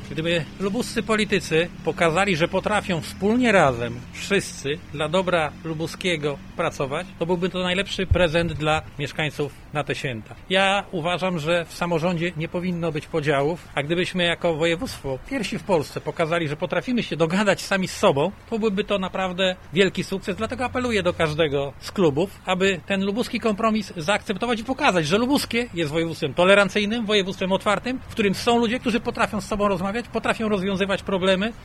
Gdyby lubuscy politycy pokazali, że potrafią wspólnie razem, wszyscy, dla dobra lubuskiego pracować, to byłby to najlepszy prezent dla mieszkańców na te święta. Ja uważam, że w samorządzie nie powinno być podziałów, a gdybyśmy jako województwo pierwsi w Polsce pokazali, że potrafimy się dogadać sami z sobą, to byłby to naprawdę wielki sukces. Dlatego apeluję do każdego z klubów, aby ten lubuski kompromis zaakceptować i pokazać, że lubuskie jest województwem tolerancyjnym, województwem otwartym, w którym są ludzie, którzy potrafią z sobą rozmawiać, potrafią rozwiązywać problemy.